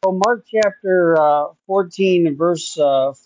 So Mark chapter 14 and verse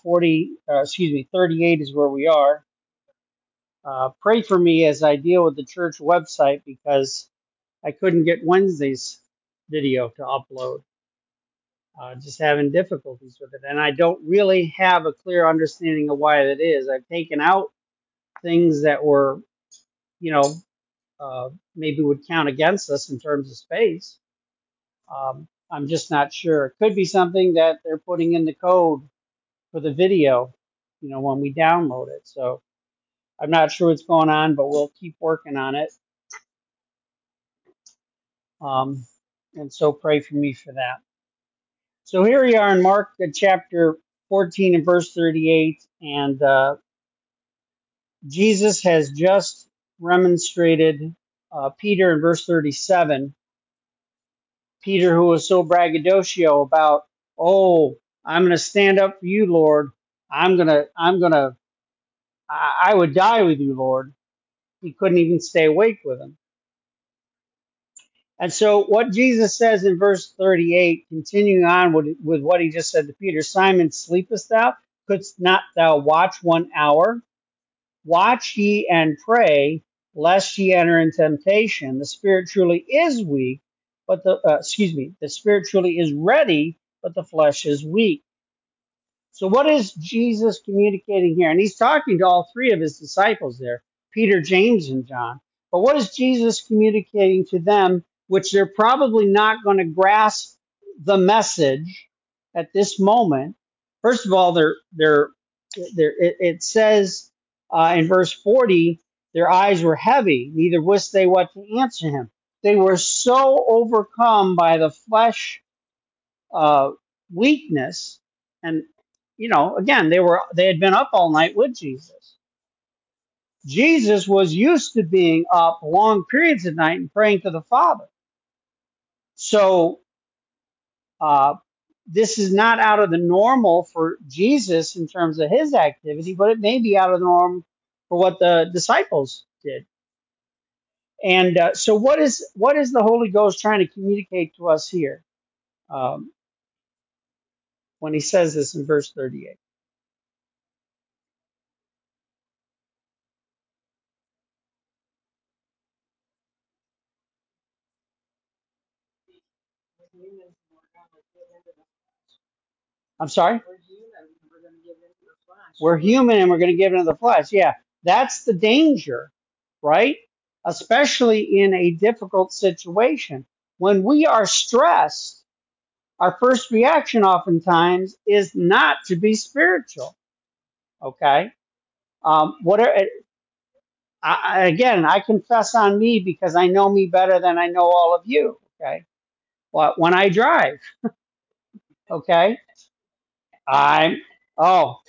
38 is where we are. Pray for me as I deal with the church website because I couldn't get Wednesday's video to upload. Just having difficulties with it. And I don't really have a clear understanding of why that is. I've taken out things that were, you know, maybe would count against us in terms of space. I'm just not sure. It could be something that they're putting in the code for the video, when we download it. So I'm not sure what's going on, but we'll keep working on it. Um, and so pray for me for that. So here we are in Mark chapter 14 and verse 38, and Jesus has just remonstrated Peter in verse 37. Peter, who was so braggadocio about, oh, I'm going to stand up for you, Lord. I would die with you, Lord. He couldn't even stay awake with him. And so what Jesus says in verse 38, continuing on with what he just said to Peter, Simon, sleepest thou? Couldst not thou watch 1 hour? Watch ye and pray, lest ye enter in temptation. The spirit truly is weak, but the spirit truly is ready, but the flesh is weak. So what is Jesus communicating here? And he's talking to all three of his disciples there, Peter, James, and John. But what is Jesus communicating to them, which they're probably not going to grasp the message at this moment? First of all, it says in verse 40, their eyes were heavy, neither wist they what to answer him. They were so overcome by the flesh uh, weakness, and again, they had been up all night with Jesus. Jesus was used to being up long periods of night and praying to the Father. So uh, this is not out of the normal for Jesus in terms of his activity, but it may be out of the norm for what the disciples did. And so, what is the Holy Ghost trying to communicate to us here when he says this in verse 38? I'm sorry? We're human and we're going to give into the flesh. Yeah, that's the danger, right? Especially in a difficult situation. When we are stressed, our first reaction oftentimes is not to be spiritual. Okay? What are, again, I confess on me because I know me better than I know all of you. Okay? When I drive, okay, I'm, oh,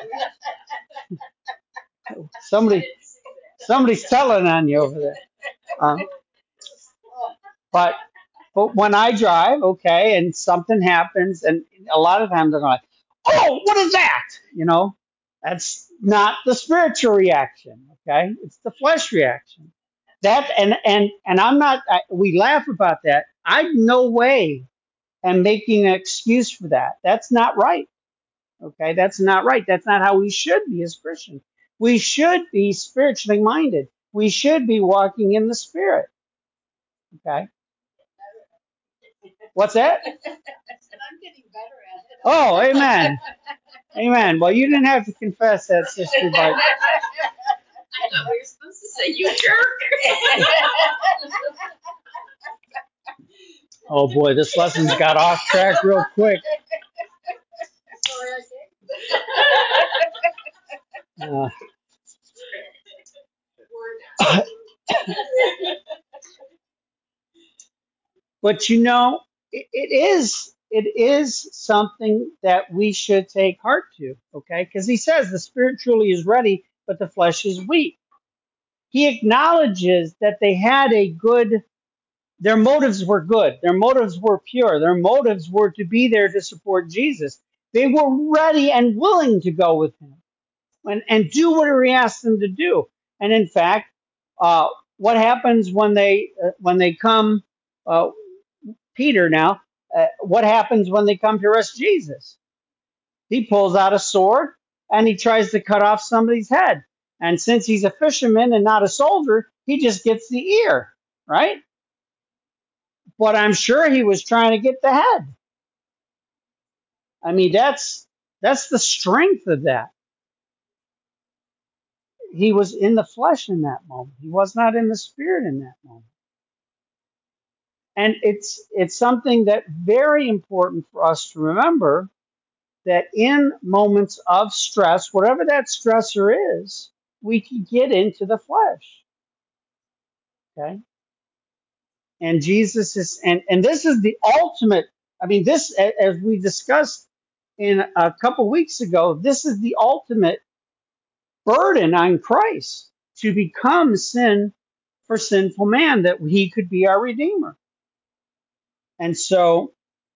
somebody, somebody's telling on you over there. Um, but when I drive, okay, and something happens, and a lot of times I'm like, oh, what is that? That's not the spiritual reaction, okay? It's the flesh reaction. That and I'm not. We laugh about that. I no way am making an excuse for that. That's not right. Okay, that's not right. That's not how we should be as Christians. We should be spiritually minded. We should be walking in the Spirit. Okay, what's that? Oh, amen. Amen. Well, you didn't have to confess that, sister, but I thought we were supposed to say you jerk. oh boy, this lesson's got off track real quick. Uh, but it is something that we should take heart to, okay? Because he says the spirit truly is ready, but the flesh is weak. He acknowledges that their motives were good. Their motives were pure. Their motives were to be there to support Jesus. They were ready and willing to go with him and do whatever he asked them to do. And in fact, uh, what happens when they come, uh, Peter now, What happens when they come to arrest Jesus? He pulls out a sword and he tries to cut off somebody's head. And since he's a fisherman and not a soldier, he just gets the ear, right? But I'm sure he was trying to get the head. I mean, that's the strength of that. He was in the flesh in that moment. He was not in the spirit in that moment. And it's something that very important for us to remember, that in moments of stress, whatever that stressor is, we can get into the flesh. Okay? And Jesus is and this is the ultimate, I mean, this, as we discussed in a couple weeks ago, this is the ultimate burden on Christ, to become sin for sinful man, that he could be our redeemer. And so,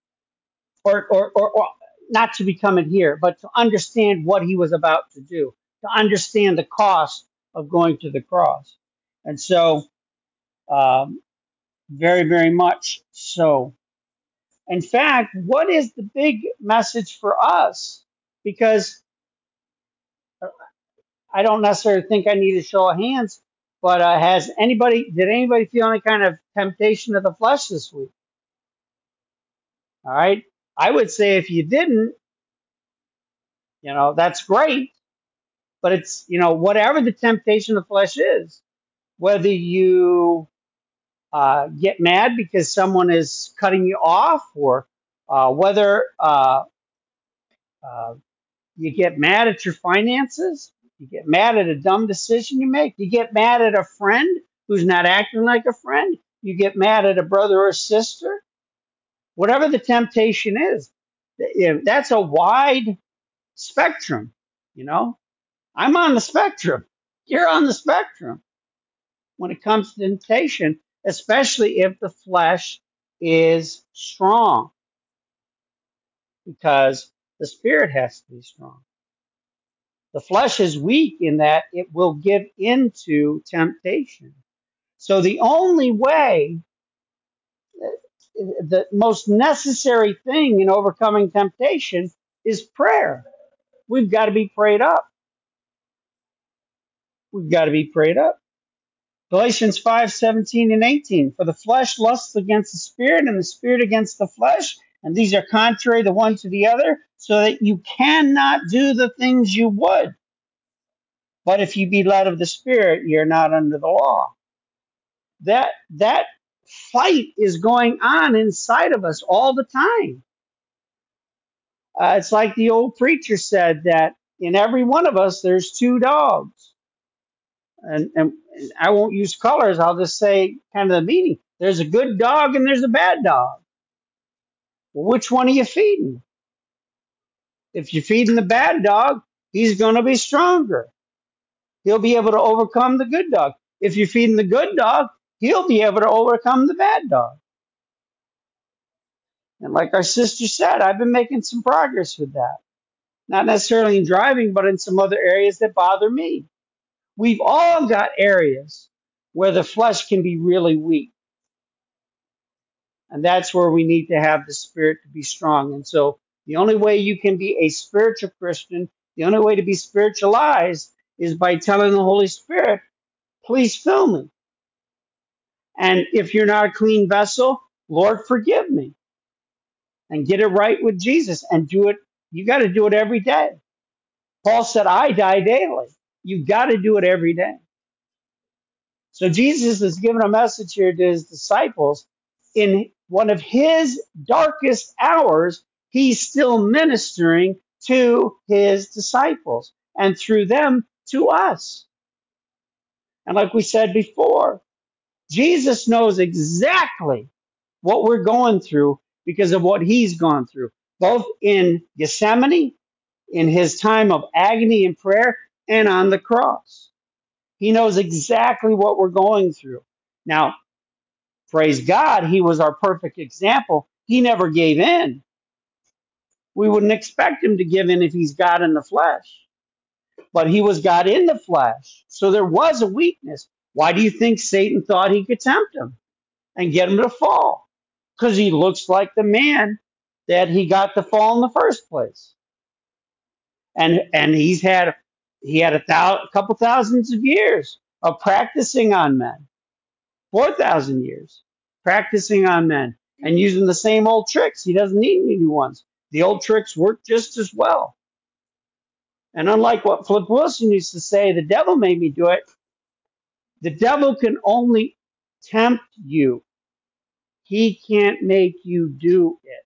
or not to become it here, but to understand what he was about to do, to understand the cost of going to the cross. And so, very, very much so. In fact, what is the big message for us? Because I don't necessarily think I need a show of hands, but did anybody feel any kind of temptation of the flesh this week? All right. I would say if you didn't, that's great. But it's, whatever the temptation of the flesh is, whether you get mad because someone is cutting you off, or whether you get mad at your finances, you get mad at a dumb decision you make, you get mad at a friend who's not acting like a friend, you get mad at a brother or sister, whatever the temptation is, that's a wide spectrum. I'm on the spectrum. You're on the spectrum when it comes to temptation, especially if the flesh is strong, because the spirit has to be strong. The flesh is weak in that it will give into temptation. So the only way, the most necessary thing in overcoming temptation is prayer. We've got to be prayed up. We've got to be prayed up. Galatians 5:17 and 18. For the flesh lusts against the spirit, and the spirit against the flesh, and these are contrary the one to the other, so that you cannot do the things you would. But if you be led of the spirit, you're not under the law. That fight is going on inside of us all the time. It's like the old preacher said, that in every one of us there's two dogs. And I won't use colors, I'll just say kind of the meaning. There's a good dog and there's a bad dog. Well, which one are you feeding? If you're feeding the bad dog, he's going to be stronger. He'll be able to overcome the good dog. If you're feeding the good dog, he'll be able to overcome the bad dog. And like our sister said, I've been making some progress with that. Not necessarily in driving, but in some other areas that bother me. We've all got areas where the flesh can be really weak. And that's where we need to have the spirit to be strong. And so the only way you can be a spiritual Christian, the only way to be spiritualized, is by telling the Holy Spirit, please fill me. And if you're not a clean vessel, Lord, forgive me. And get it right with Jesus and do it. You got to do it every day. Paul said, I die daily. You've got to do it every day. So Jesus is giving a message here to his disciples. In one of his darkest hours, he's still ministering to his disciples, and through them to us. And like we said before, Jesus knows exactly what we're going through because of what he's gone through, both in Gethsemane, in his time of agony and prayer, and on the cross. He knows exactly what we're going through. Now, praise God, he was our perfect example. He never gave in. We wouldn't expect him to give in if he's God in the flesh. But he was God in the flesh. So there was a weakness. Why do you think Satan thought he could tempt him and get him to fall? Because he looks like the man that he got to fall in the first place. And he had a couple thousands of years of practicing on men, 4,000 years practicing on men and using the same old tricks. He doesn't need any new ones. The old tricks work just as well. And unlike what Flip Wilson used to say, the devil made me do it. The devil can only tempt you. He can't make you do it.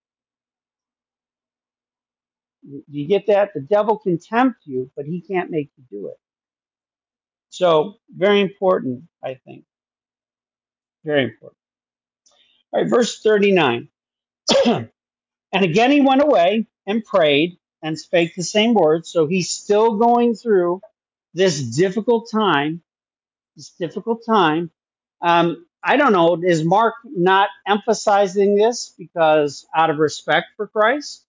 You get that? The devil can tempt you, but he can't make you do it. So, very important, I think. Very important. All right, verse 39. And again he went away and prayed and spake the same words. So he's still going through this difficult time. This difficult time. I don't know. Is Mark not emphasizing this because out of respect for Christ?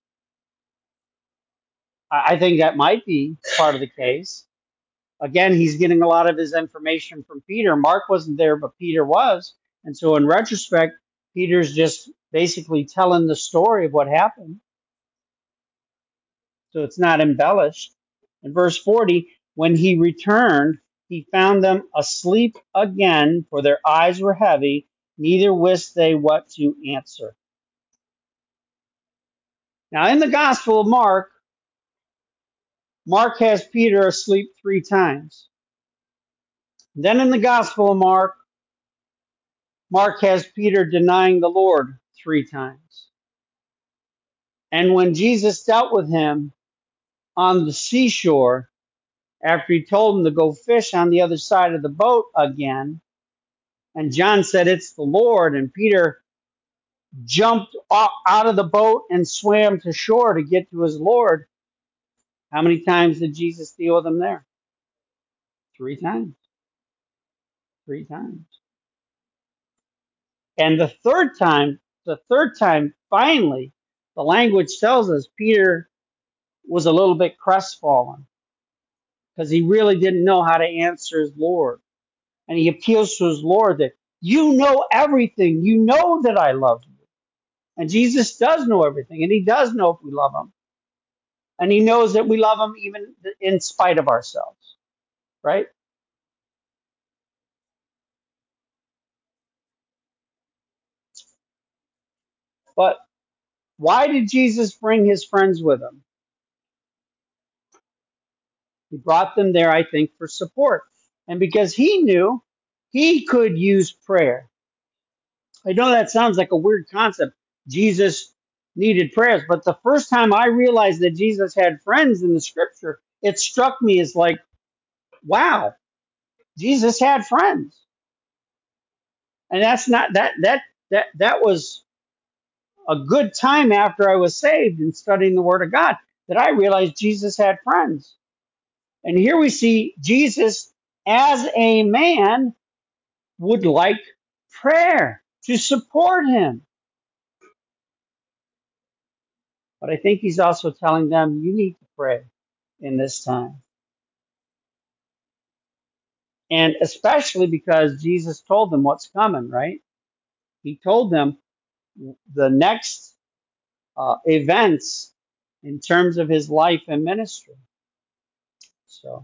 I think that might be part of the case. Again, he's getting a lot of his information from Peter. Mark wasn't there, but Peter was. And so in retrospect, Peter's just basically telling the story of what happened. So it's not embellished. In verse 40, when he returned, he found them asleep again, for their eyes were heavy, neither wist they what to answer. Now, in the Gospel of Mark, Mark has Peter asleep 3 times. Then in the Gospel of Mark, Mark has Peter denying the Lord 3 times. And when Jesus dealt with him on the seashore, after he told him to go fish on the other side of the boat again, and John said, "It's the Lord," and Peter jumped out of the boat and swam to shore to get to his Lord, how many times did Jesus deal with him there? 3 times. 3 times. And the third time, finally, the language tells us Peter was a little bit crestfallen because he really didn't know how to answer his Lord. And he appeals to his Lord that, "You know everything. You know that I love you." And Jesus does know everything, and he does know if we love him. And he knows that we love him even in spite of ourselves, right? But why did Jesus bring his friends with him? He brought them there, I think, for support. And because he knew he could use prayer. I know that sounds like a weird concept. Jesus needed prayers. But the first time I realized that Jesus had friends in the scripture, it struck me as like, wow, Jesus had friends. And that's not that was a good time after I was saved and studying the Word of God that I realized Jesus had friends. And here we see Jesus as a man would like prayer to support him. But I think he's also telling them, you need to pray in this time. And especially because Jesus told them what's coming, right? He told them the next events in terms of his life and ministry. So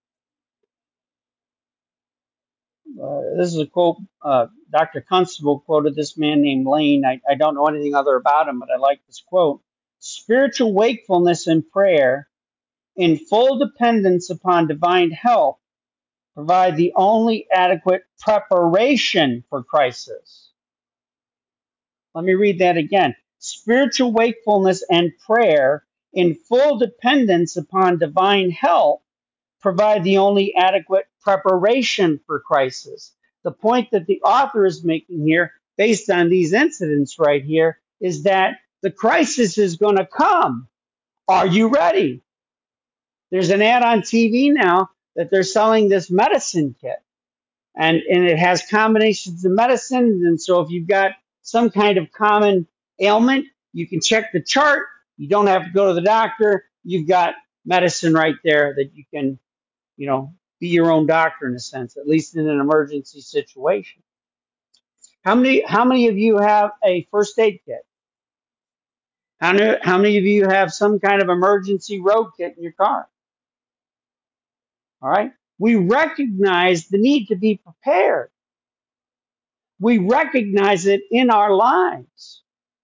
this is a quote. Dr. Constable quoted this man named Lane. I don't know anything other about him, but I like this quote. Spiritual wakefulness and prayer in full dependence upon divine help provide the only adequate preparation for crisis. Let me read that again. Spiritual wakefulness and prayer in full dependence upon divine help provide the only adequate preparation for crisis. The point that the author is making here, based on these incidents right here, is that the crisis is going to come. Are you ready? There's an ad on TV now that they're selling this medicine kit, and it has combinations of medicines. And so if you've got some kind of common ailment, you can check the chart. You don't have to go to the doctor. You've got medicine right there that you can, be your own doctor in a sense, at least in an emergency situation. How many of you have a first aid kit? How many of you have some kind of emergency road kit in your car? All right. We recognize the need to be prepared. We recognize it in our lives.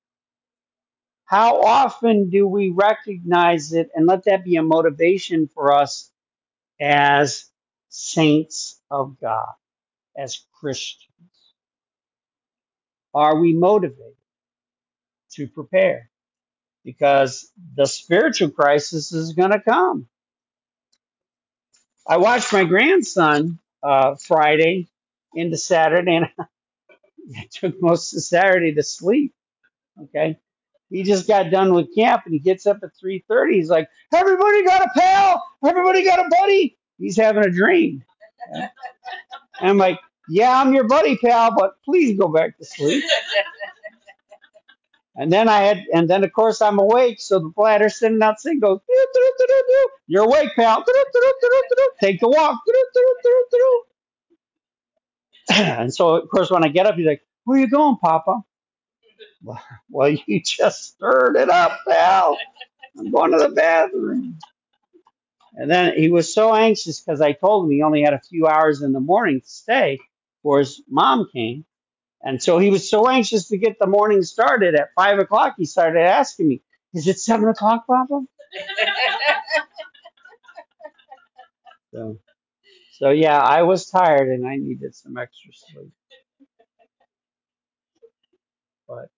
How often do we recognize it and let that be a motivation for us as saints of God, as Christians? Are we motivated to prepare? Because the spiritual crisis is going to come. I watched my grandson Friday into Saturday, and I took most of Saturday to sleep. Okay, he just got done with camp, and he gets up at 3:30. He's like, "Everybody got a pal? Everybody got a buddy?" He's having a dream. Okay? And I'm like, "Yeah, I'm your buddy, pal, but please go back to sleep." And then of course I'm awake, so the bladder sending out signals goes, "Doo, doo, doo, doo, doo. You're awake, pal. Doo, doo, doo, doo, doo, doo. Take the walk." Doo, doo, doo, doo, doo. And so of course when I get up, he's like, "Where you going, Papa?" Well, you just stirred it up, pal. I'm going to the bathroom. And then he was so anxious because I told him he only had a few hours in the morning to stay before his mom came. And so he was so anxious to get the morning started at 5 o'clock. He started asking me, "Is it 7 o'clock, Papa?" So, so yeah, I was tired and I needed some extra sleep. But,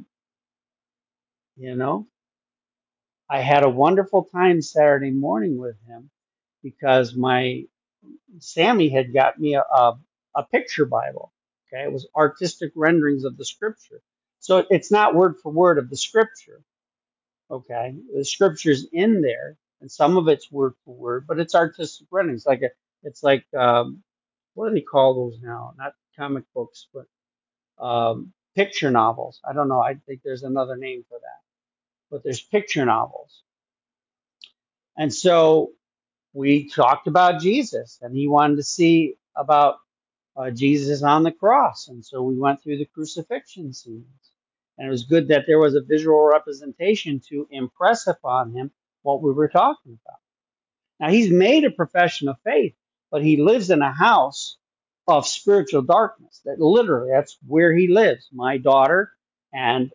you know, I had a wonderful time Saturday morning with him because my Sammy had got me a picture Bible. Okay, it was artistic renderings of the scripture, so it's not word for word of the scripture. Okay, the scripture's in there, and some of it's word for word, but it's artistic renderings. It's like what do they call those now? Not comic books, but picture novels. I don't know. I think there's another name for that, but there's picture novels, and so we talked about Jesus, and he wanted to see about Jesus on the cross. And so we went through the crucifixion scenes. And it was good that there was a visual representation to impress upon him what we were talking about. Now, he's made a profession of faith, but he lives in a house of spiritual darkness. That literally, that's where he lives. My daughter and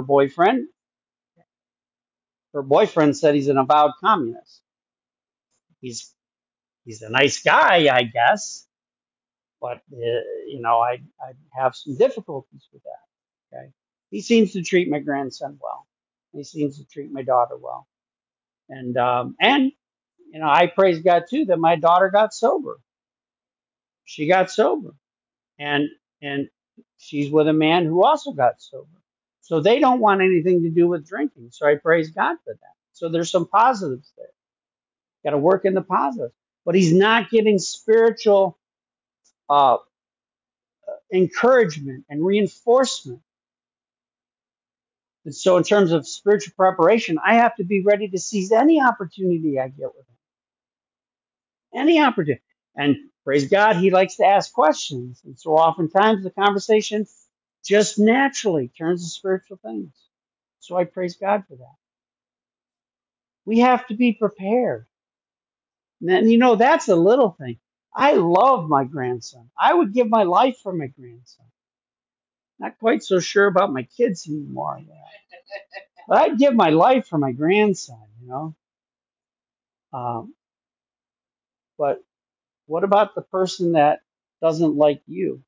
her boyfriend said he's an avowed communist. He's he's a nice guy, I guess, but I have some difficulties with that. Okay, he seems to treat my grandson well. He seems to treat my daughter well, and I praise God too that my daughter got sober. She got sober, and and she's with a man who also got sober. So they don't want anything to do with drinking. So I praise God for that. So there's some positives there. Got to work in the positives, but he's not getting spiritual uh, encouragement and reinforcement. And so, in terms of spiritual preparation, I have to be ready to seize any opportunity I get with him. Any opportunity. And praise God, he likes to ask questions. And so, oftentimes, the conversation just naturally turns to spiritual things. So, I praise God for that. We have to be prepared. And that's a little thing. I love my grandson. I would give my life for my grandson. Not quite so sure about my kids anymore. Yeah. But I'd give my life for my grandson. Um, but what about the person that doesn't like you?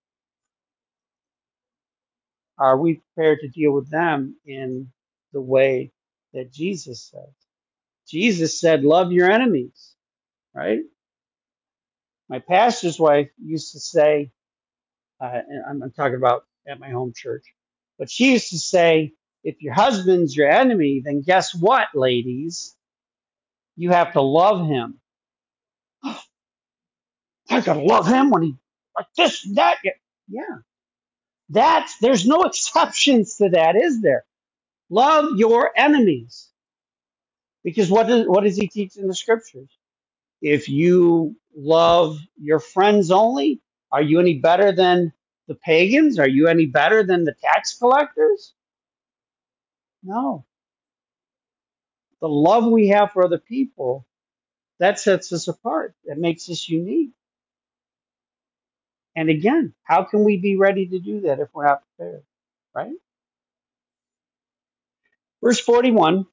Are we prepared to deal with them in the way that Jesus said? Jesus said, "Love your enemies," right? My pastor's wife used to say, and I'm talking about at my home church, but she used to say, if your husband's your enemy, then guess what, ladies? You have to love him. I gotta love him when he like this and that. Yeah, there's no exceptions to that, is there? Love your enemies, because what does he teach in the scriptures? If you love your friends only, are you any better than the pagans? Are you any better than the tax collectors? No. The love we have for other people, that sets us apart. That makes us unique. And again, how can we be ready to do that if we're not prepared? Right? Verse 41,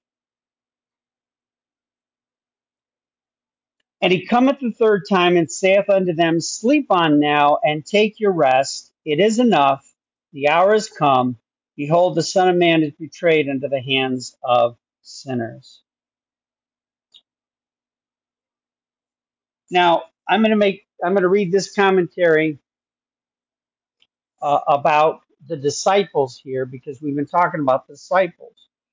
and he cometh the third time and saith unto them, sleep on now and take your rest. It is enough. The hour is come. Behold, the Son of Man is betrayed into the hands of sinners. Now, I'm going to read this commentary about the disciples here because we've been talking about the disciples.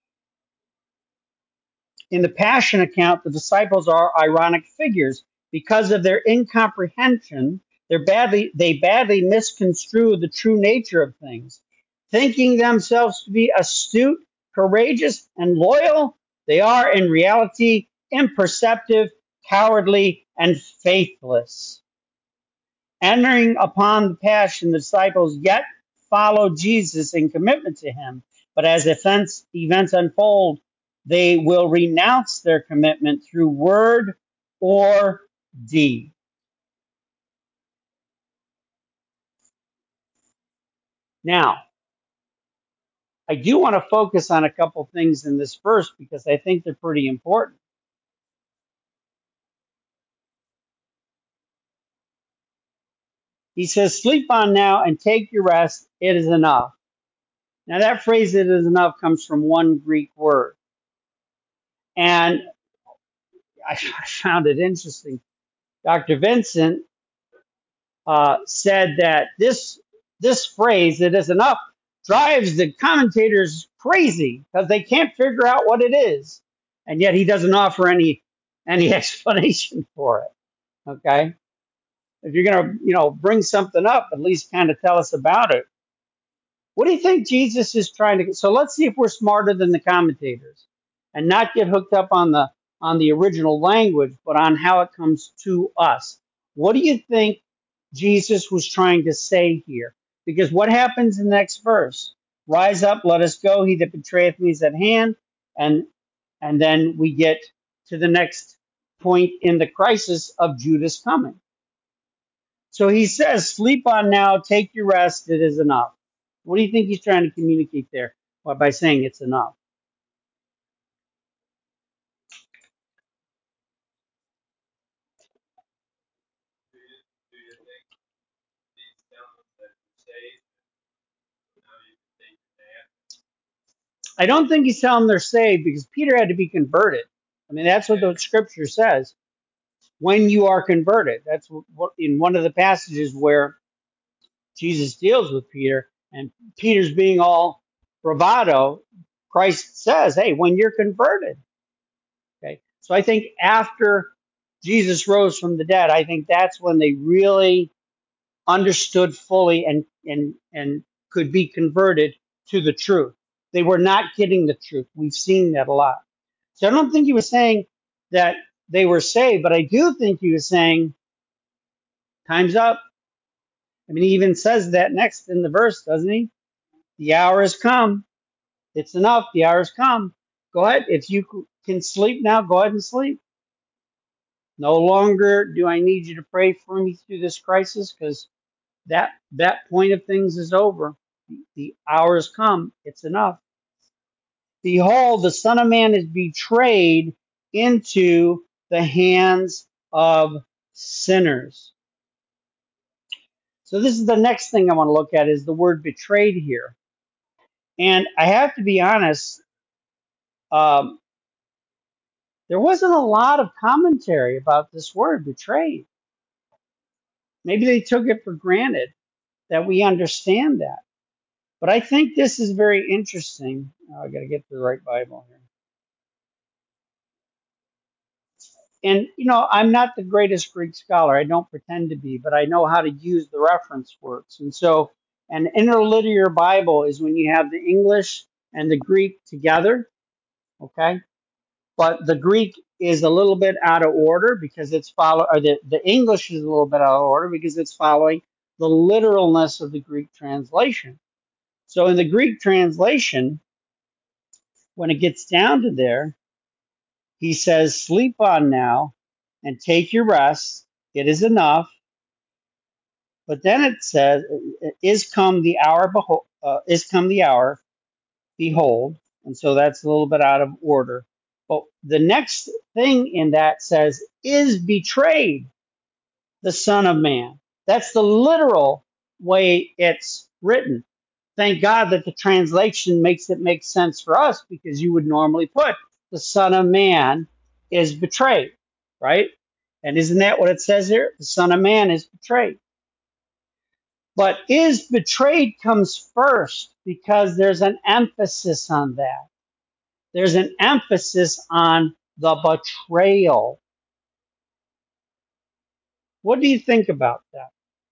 In the Passion account, the disciples are ironic figures because of their incomprehension. They badly misconstrue the true nature of things, thinking themselves to be astute, courageous, and loyal. They are in reality imperceptive, cowardly, and faithless. Entering upon the Passion, the disciples yet follow Jesus in commitment to him. But as events unfold, they will renounce their commitment through word or deed. Now, I do want to focus on a couple things in this verse because I think they're pretty important. He says, sleep on now and take your rest. It is enough. Now, that phrase, it is enough, comes from one Greek word. And I found it interesting. Dr. Vincent said that this phrase, it is enough, drives the commentators crazy because they can't figure out what it is. And yet he doesn't offer any explanation for it. Okay? If you're gonna, bring something up, at least kind of tell us about it. What do you think Jesus is trying to? So let's see if we're smarter than the commentators, and not get hooked up on the original language, but on how it comes to us. What do you think Jesus was trying to say here? Because what happens in the next verse? Rise up, let us go. He that betrayeth me is at hand, and then we get to the next point in the crisis of Judas coming. So he says, sleep on now, take your rest, it is enough. What do you think he's trying to communicate there? Well, by saying it's enough. I don't think he's telling them they're saved because Peter had to be converted. I mean, that's what the scripture says. When you are converted, that's what in one of the passages where Jesus deals with Peter, and Peter's being all bravado. Christ says, "Hey, when you're converted." Okay, so I think after Jesus rose from the dead, I think that's when they really understood fully and could be converted to the truth. They were not getting the truth. We've seen that a lot. So I don't think he was saying that they were saved, but I do think he was saying, time's up. I mean, he even says that next in the verse, doesn't he? The hour has come. It's enough. The hour has come. Go ahead. If you can sleep now, go ahead and sleep. No longer do I need you to pray for me through this crisis because that point of things is over. The hour has come. It's enough. Behold, the Son of Man is betrayed into the hands of sinners. So this is the next thing I want to look at is the word betrayed here. And I have to be honest, um, there wasn't a lot of commentary about this word betrayed. Maybe they took it for granted that we understand that. But I think this is very interesting. Oh, I got to get to the right Bible here. And, I'm not the greatest Greek scholar. I don't pretend to be, but I know how to use the reference works. And so an interlinear Bible is when you have the English and the Greek together, okay? But the Greek is a little bit out of order because or the English is a little bit out of order because it's following the literalness of the Greek translation. So in the Greek translation, when it gets down to there, He says, sleep on now and take your rest. It is enough. But then it says, is come the hour, is come the hour, behold. And so that's a little bit out of order. But the next thing in that says, is betrayed the Son of Man. That's the literal way it's written. Thank God that the translation makes it make sense for us, because you would normally put the Son of Man is betrayed, right? And isn't that what it says here? The Son of Man is betrayed. But is betrayed comes first because there's an emphasis on that. There's an emphasis on the betrayal. What do you think about that?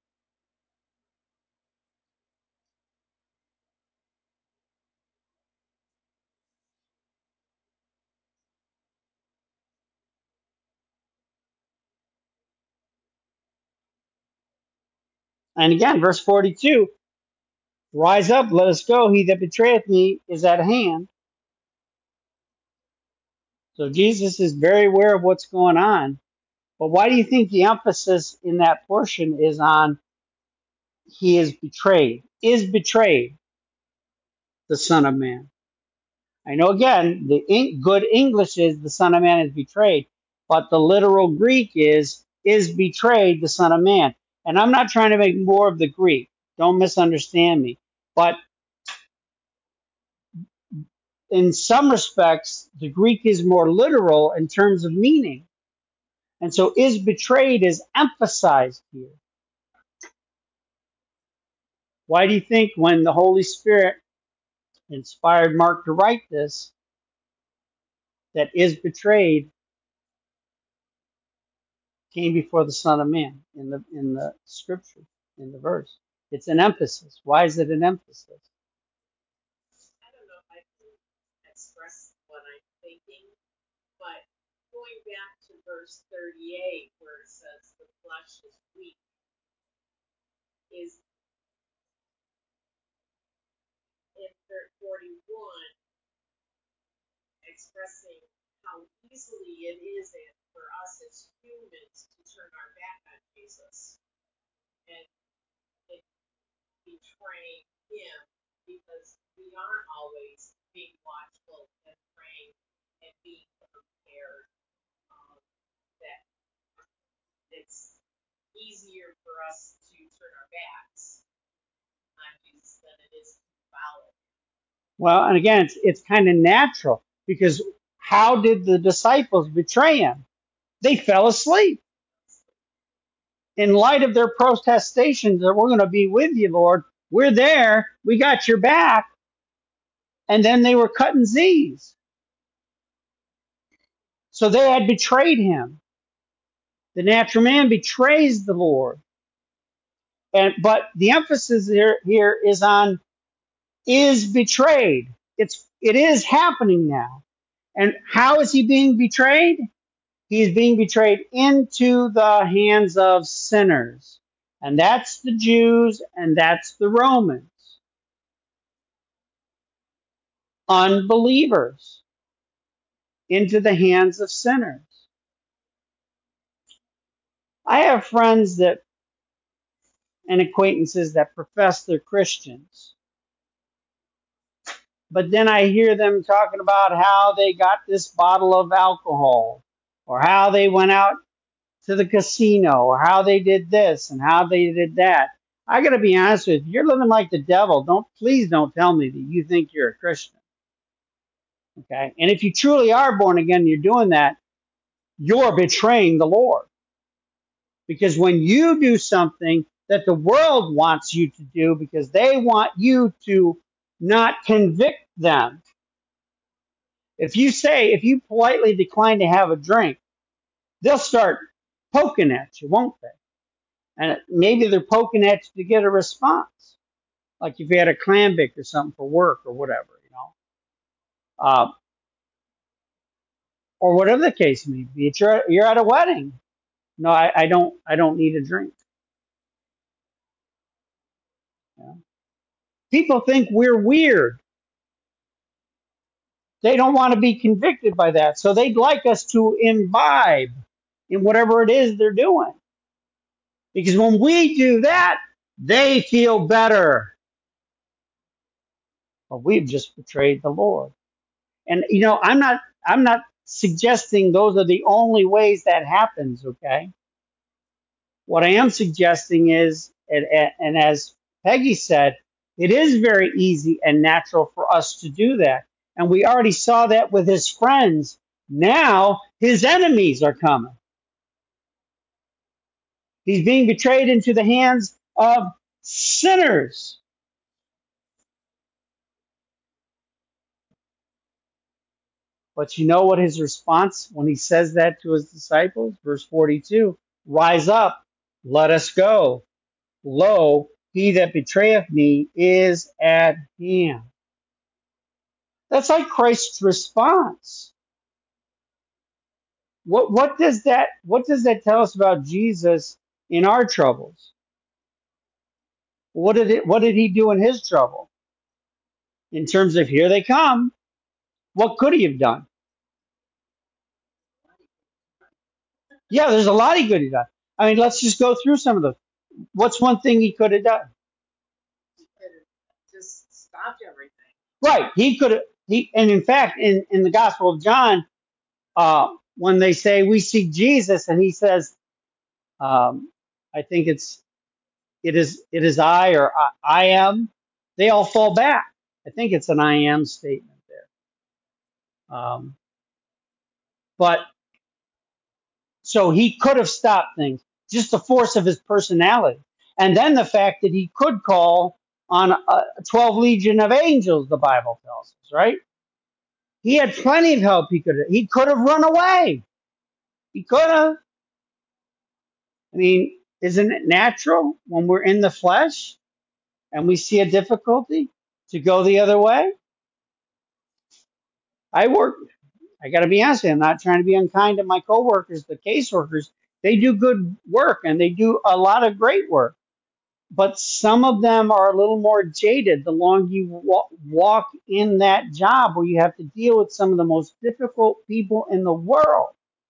And again, verse 42, rise up, let us go. He that betrayeth me is at hand. So Jesus is very aware of what's going on. But why do you think the emphasis in that portion is on he is betrayed? Is betrayed the Son of Man? I know again, the good English is the Son of Man is betrayed, but the literal Greek is betrayed the Son of Man. And I'm not trying to make more of the Greek. Don't misunderstand me. But in some respects, the Greek is more literal in terms of meaning. And so is betrayed is emphasized here. Why do you think when the Holy Spirit inspired Mark to write this, that is betrayed came before the Son of Man in the scripture, in the verse? It's an emphasis. Why is it an emphasis? I don't know if I can express what I'm thinking, but going back to verse 38, where it says the flesh is weak, is in 41 expressing how easily it is for us as humans to turn our back on Jesus and, and betray him, because we aren't always being watchful and praying and being prepared. That it's easier for us to turn our backs on Jesus than it is to follow. Well, and again, it's kind of natural, because how did the disciples betray him? They fell asleep. In light of their protestations that we're going to be with you, Lord, we're there, we got your back, and then they were cutting Z's. So they had betrayed him. The natural man betrays the Lord. But the emphasis here is on is betrayed. It is happening now. And how is he being betrayed? He is being betrayed into the hands of sinners. And that's the Jews and that's the Romans. Unbelievers into the hands of sinners. I have friends that and acquaintances that profess they're Christians. But then I hear them talking about how they got this bottle of alcohol, or how they went out to the casino, or how they did this and how they did that. I got to be honest with you. You're living like the devil. Please don't tell me that you think you're a Christian. Okay? And if you truly are born again, you're doing that, you're betraying the Lord. Because when you do something that the world wants you to do because they want you to not convict them. If you politely decline to have a drink, they'll start poking at you, won't they? And maybe they're poking at you to get a response. Like if you had a clam bake or something for work or whatever, uh, or whatever the case may be. You're at a wedding. No, I don't need a drink. You know? People think we're weird They don't want to be convicted by that. So they'd like us to imbibe in whatever it is they're doing. Because when we do that, they feel better. But we've just betrayed the Lord. And I'm not suggesting those are the only ways that happens, okay? What I am suggesting is, and as Peggy said, it is very easy and natural for us to do that. And we already saw that with his friends. Now his enemies are coming. He's being betrayed into the hands of sinners. But you know what his response when he says that to his disciples? Verse 42, rise up, let us go. Lo, he that betrayeth me is at hand. That's like Christ's response. What does that tell us about Jesus in our troubles? What did he do in his trouble? In terms of here they come, what could he have done? Yeah, there's a lot he could have done. I mean, let's just go through some of those. What's one thing he could have done? He could have just stopped everything. Right. He could have and in fact in the Gospel of John, when they say we seek Jesus and he says, I think it is I or I am, they all fall back. I think it's an I am statement there. But so he could have stopped things, just the force of his personality. And then the fact that he could call on 12 legion of angels, the Bible tells us, right? He had plenty of help. He could have run away. He could have. I mean, isn't it natural when we're in the flesh and we see a difficulty to go the other way? I work. I got to be honest with you. I'm not trying to be unkind to my coworkers, the caseworkers. They do good work and they do a lot of great work. But some of them are a little more jaded the longer you walk in that job where you have to deal with some of the most difficult people in the world.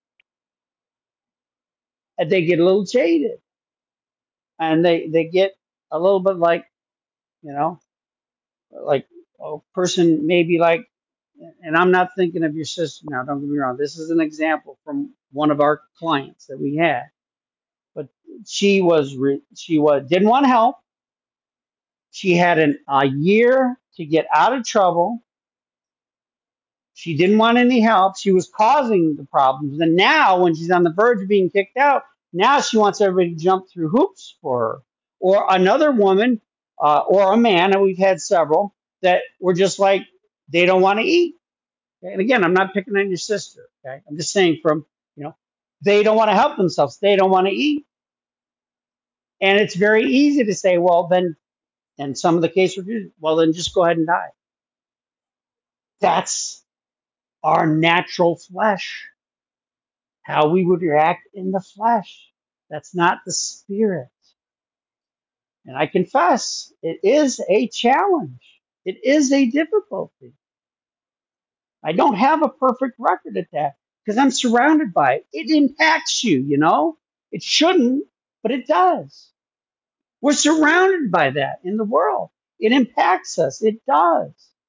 And they get a little jaded and they get a little bit like, you know, like a person maybe like, and I'm not thinking of your sister now, don't get me wrong. This is an example from one of our clients that we had. But she didn't want help. She had a year to get out of trouble. She didn't want any help. She was causing the problems. And now, when she's on the verge of being kicked out, now she wants everybody to jump through hoops for her. Or another woman, or a man, and we've had several, that were just like, they don't want to eat. And again, I'm not picking on your sister. Okay, I'm just saying you know, they don't want to help themselves. They don't want to eat. And it's very easy to say, well, then, and some of the case reviews, well, then just go ahead and die. That's our natural flesh, how we would react in the flesh. That's not the spirit. And I confess, it is a challenge. It is a difficulty. I don't have a perfect record at that because I'm surrounded by it. It impacts you, you know? It shouldn't, but it does. We're surrounded by that in the world. It impacts us. It does.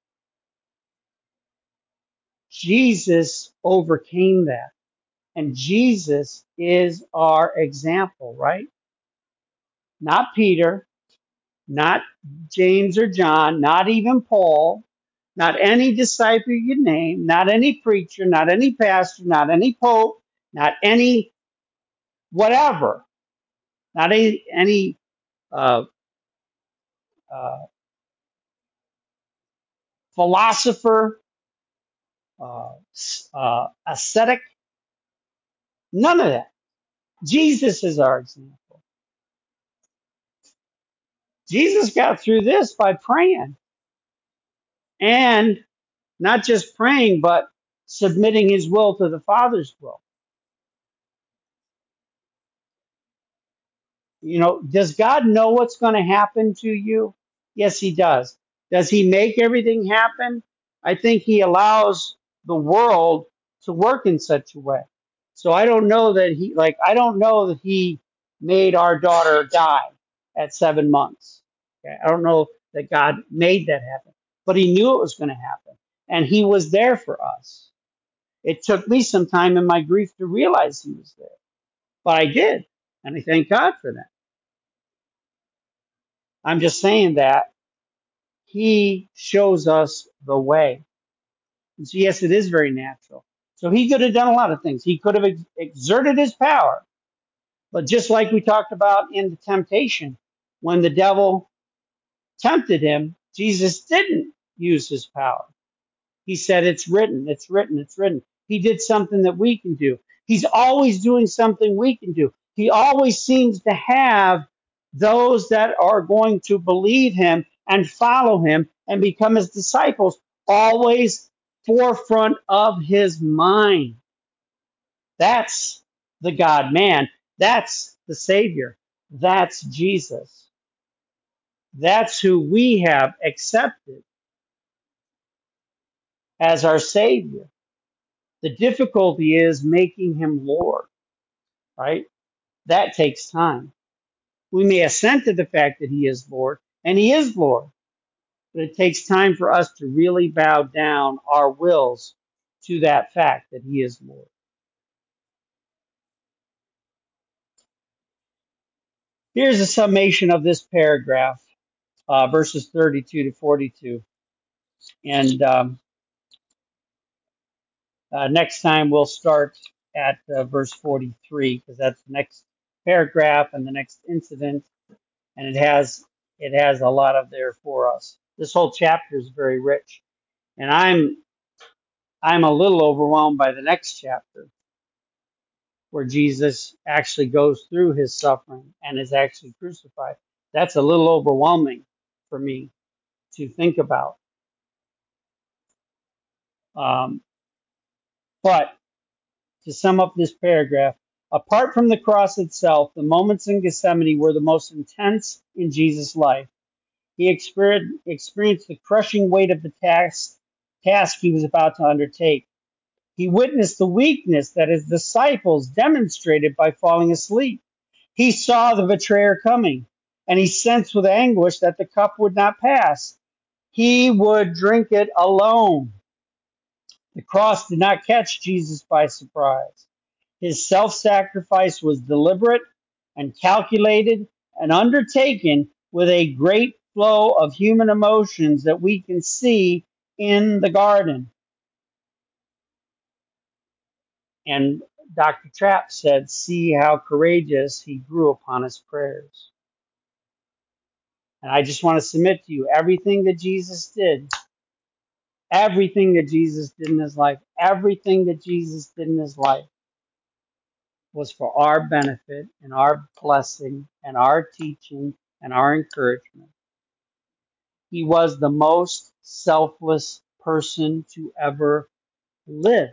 Jesus overcame that. And Jesus is our example, right? Not Peter, not James or John, not even Paul, not any disciple you name, not any preacher, not any pastor, not any pope, not any whatever, not any uh, uh, philosopher, ascetic, none of that. Jesus is our example. Jesus got through this by praying and not just praying, but submitting his will to the Father's will. You know, does God know what's going to happen to you? Yes, he does. Does he make everything happen? I think he allows the world to work in such a way. So I don't know that I don't know that he made our daughter die at 7 months. Okay? I don't know that God made that happen, but he knew it was going to happen. And he was there for us. It took me some time in my grief to realize he was there, but I did. And I thank God for that. I'm just saying that he shows us the way. And so, yes, it is very natural. So he could have done a lot of things. He could have exerted his power. But just like we talked about in the temptation, when the devil tempted him, Jesus didn't use his power. He said, it's written, it's written, it's written. He did something that we can do. He's always doing something we can do. He always seems to have those that are going to believe him and follow him and become his disciples, always forefront of his mind. That's the God man. That's the Savior. That's Jesus. That's who we have accepted as our Savior. The difficulty is making him Lord, right? That takes time. We may assent to the fact that he is Lord, and he is Lord, but it takes time for us to really bow down our wills to that fact that he is Lord. Here's a summation of this paragraph, verses 32 to 42. And next time we'll start at verse 43, because that's the next paragraph and the next incident, and it has a lot of there for us. This whole chapter is very rich, and I'm a little overwhelmed by the next chapter, where Jesus actually goes through his suffering and is actually crucified. That's a little overwhelming for me to think about. Um, but to sum up this paragraph, apart from the cross itself, the moments in Gethsemane were the most intense in Jesus' life. He experienced the crushing weight of the task he was about to undertake. He witnessed the weakness that his disciples demonstrated by falling asleep. He saw the betrayer coming, and he sensed with anguish that the cup would not pass. He would drink it alone. The cross did not catch Jesus by surprise. His self-sacrifice was deliberate and calculated and undertaken with a great flow of human emotions that we can see in the garden. And Dr. Trapp said, see how courageous he grew upon his prayers. And I just want to submit to you, everything that Jesus did in his life, everything that Jesus did in his life was for our benefit and our blessing and our teaching and our encouragement. He was the most selfless person to ever live.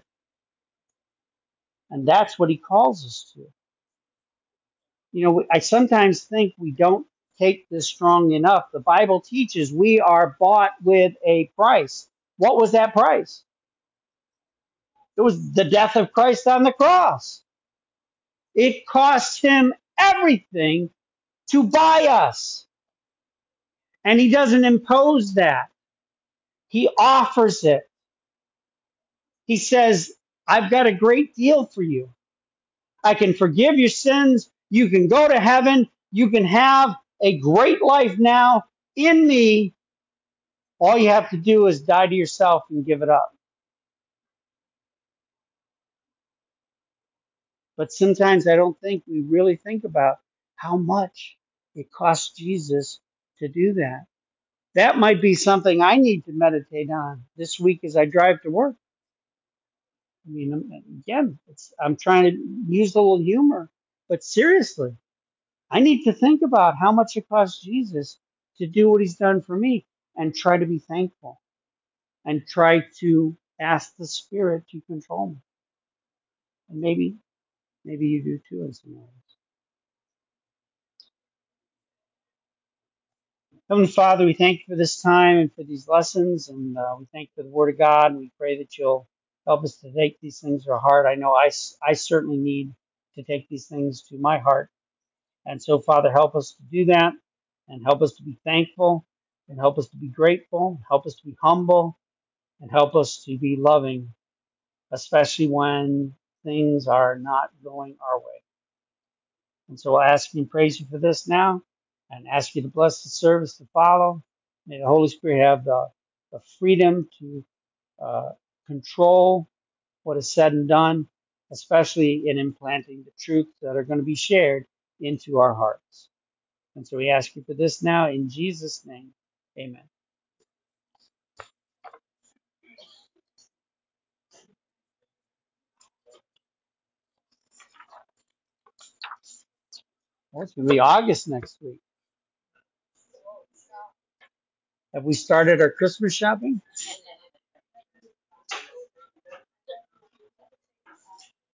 And that's what he calls us to. You know, I sometimes think we don't take this strong enough. The Bible teaches we are bought with a price. What was that price? It was the death of Christ on the cross. It cost him everything to buy us. And he doesn't impose that. He offers it. He says, I've got a great deal for you. I can forgive your sins. You can go to heaven. You can have a great life now in me. All you have to do is die to yourself and give it up. But sometimes I don't think we really think about how much it cost Jesus to do that. That might be something I need to meditate on this week as I drive to work. I mean, again, I'm trying to use a little humor, but seriously, I need to think about how much it cost Jesus to do what he's done for me and try to be thankful and try to ask the Spirit to control me. And maybe you do too in some ways. Heavenly Father, we thank you for this time and for these lessons, and we thank you for the Word of God, and we pray that you'll help us to take these things to our heart. I know I certainly need to take these things to my heart. And so, Father, help us to do that, and help us to be thankful, and help us to be grateful, help us to be humble, and help us to be loving, especially when things are not going our way. And so I ask you and praise you for this now, and ask you to bless the service to follow. May the Holy Spirit have the freedom to uh, control what is said and done, especially in implanting the truths that are going to be shared into our hearts. And so we ask you for this now in Jesus' name. Amen. Well, it's going to be August next week. Have we started our Christmas shopping?